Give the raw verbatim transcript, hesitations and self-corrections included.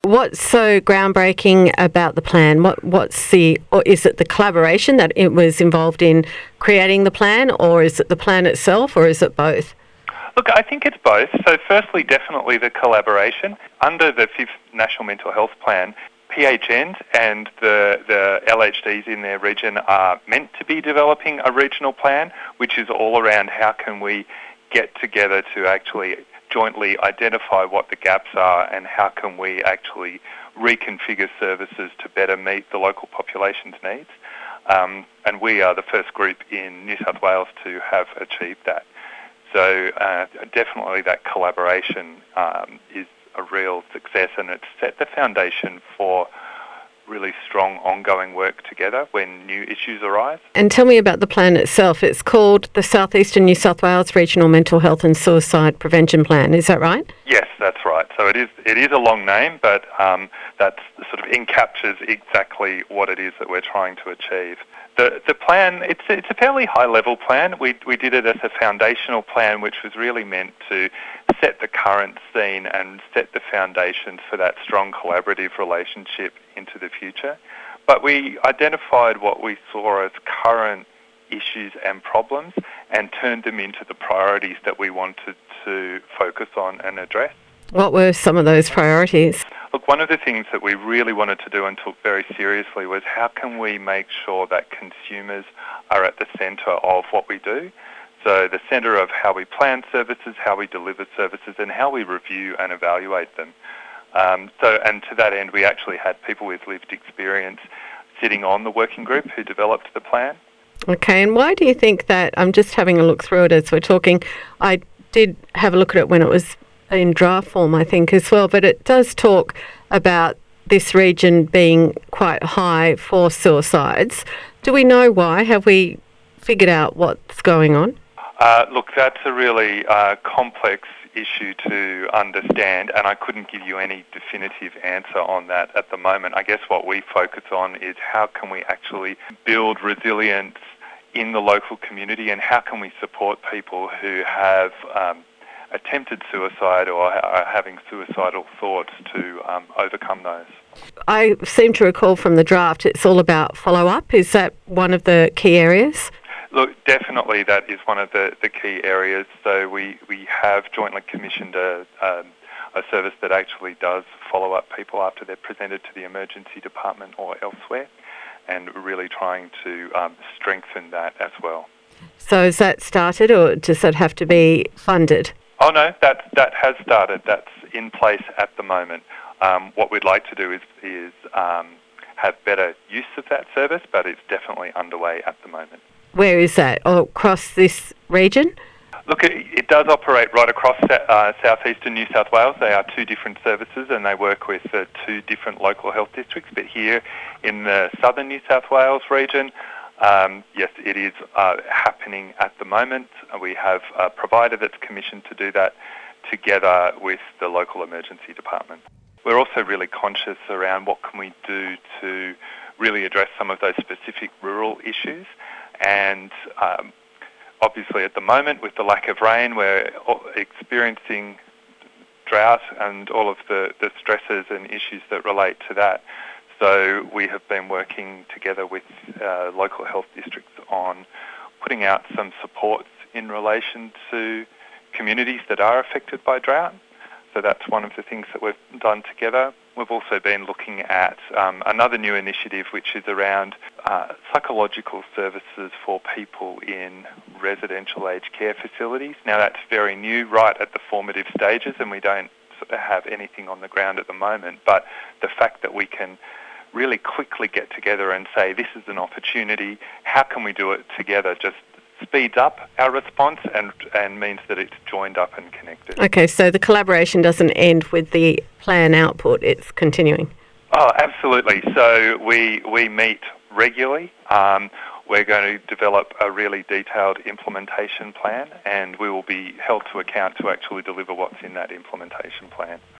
What's so groundbreaking about the plan? What what's the or is it the collaboration that it was involved in creating the plan, or is it the plan itself, or is it both? Look, I think it's both. So firstly, definitely the collaboration. Under the fifth National Mental Health Plan, P H Ns and the, the L H Ds in their region are meant to be developing a regional plan, which is all around how can we get together to actually jointly identify what the gaps are and how can we actually reconfigure services to better meet the local population's needs. Um, and we are the first group in New South Wales to have achieved that. So uh, definitely that collaboration um, is a real success, and it's set the foundation for really strong ongoing work together when new issues arise. And tell me about the plan itself. It's called the South Eastern New South Wales Regional Mental Health and Suicide Prevention Plan. Is that right? Yes, that's right. So it is it is a long name, but um, that sort of encaptures exactly what it is that we're trying to achieve. The the plan, it's it's a fairly high-level plan. We we did it as a foundational plan, which was really meant to set the current scene and set the foundations for that strong collaborative relationship into the future. But we identified what we saw as current issues and problems and turned them into the priorities that we wanted to focus on and address. What were some of those priorities? Look, one of the things that we really wanted to do and took very seriously was how can we make sure that consumers are at the centre of what we do. So the centre of how we plan services, how we deliver services, and how we review and evaluate them. Um, so, and to that end, we actually had people with lived experience sitting on the working group who developed the plan. Okay, and why do you think that? I'm just having a look through it as we're talking. I did have a look at it when it was in draft form, I think, as well, but it does talk about this region being quite high for suicides. Do we know why? Have we figured out what's going on? Uh, look, that's a really uh, complex issue to understand, and I couldn't give you any definitive answer on that at the moment. I guess what we focus on is how can we actually build resilience in the local community, and how can we support people who have um, attempted suicide or are having suicidal thoughts to um, overcome those. I seem to recall from the draft it's all about follow-up. Is that one of the key areas? Look, definitely that is one of the, the key areas. So we, we have jointly commissioned a, um, a service that actually does follow up people after they're presented to the emergency department or elsewhere, and really trying to um, strengthen that as well. So is that started, or does that have to be funded? Oh no, that that has started. That's in place at the moment. Um, what we'd like to do is is um, have better use of that service, but it's definitely underway at the moment. Where is that? Oh, across this region? Look, it, it does operate right across uh, southeastern New South Wales. They are two different services, and they work with uh, two different local health districts. But here in the southern New South Wales region, Um, yes, it is uh, happening at the moment. We have a provider that's commissioned to do that together with the local emergency department. We're also really conscious around what can we do to really address some of those specific rural issues. And um, obviously at the moment, with the lack of rain, we're experiencing drought and all of the, the stresses and issues that relate to that. So we have been working together with uh, local health districts on putting out some supports in relation to communities that are affected by drought. So that's one of the things that we've done together. We've also been looking at um, another new initiative, which is around uh, psychological services for people in residential aged care facilities. Now that's very new, right at the formative stages, and we don't sort of have anything on the ground at the moment. But the fact that we can really quickly get together and say, this is an opportunity, how can we do it together, just speeds up our response and, and means that it's joined up and connected. Okay, so the collaboration doesn't end with the plan output, it's continuing. Oh, absolutely. So we, we meet regularly. Um, we're going to develop a really detailed implementation plan, and we will be held to account to actually deliver what's in that implementation plan.